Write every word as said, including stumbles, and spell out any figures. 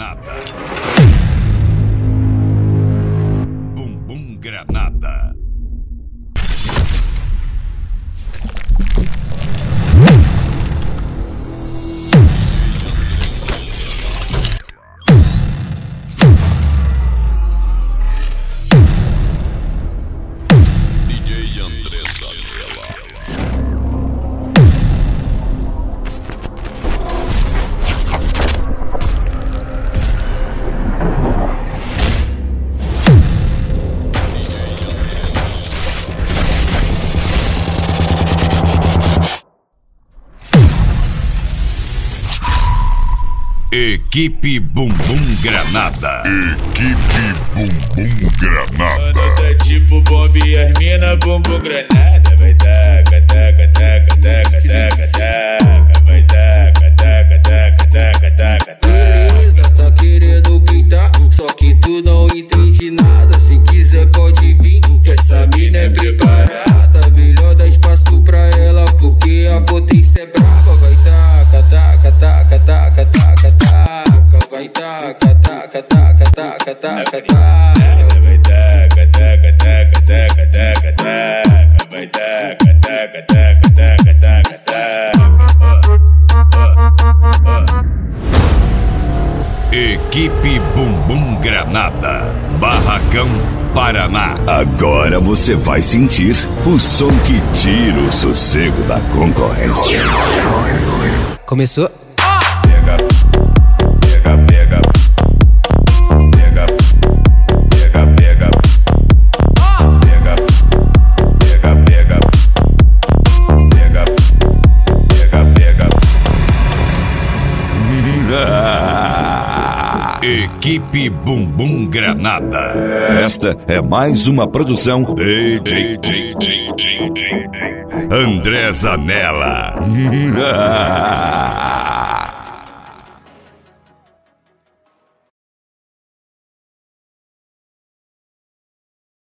Granada. Bumbum Granada. Equipe Bumbum Granada. Equipe Bumbum Granada. Tá tipo bomba e as mina bumbum granada. Vai taca, taca, taca, taca, taca, taca. Vai taca, taca, taca, taca, taca, taca. Beleza, tá querendo pintar, só que tu não entende nada. Se quiser pode vir, que essa mina é preparada. Melhor dar espaço pra ela, porque a potência é brava. Vai taca, taca, taca, taca, taca, taca. Vai taca, taca, taca, taca, taca, taca. Vai taca, taca, taca, taca, taca, taca. Vai taca, taca, taca, taca, taca, taca. Equipe Bumbum Granada, Barracão, Paraná. Agora você vai sentir o som que tira o sossego da concorrência. Começou. Pega, pega, pega. Pega, pega, pega. Pega, pega, pega. Pega, pega, pega. Equipe Bumbum Granada. Esta é mais uma produção D J André Zanella.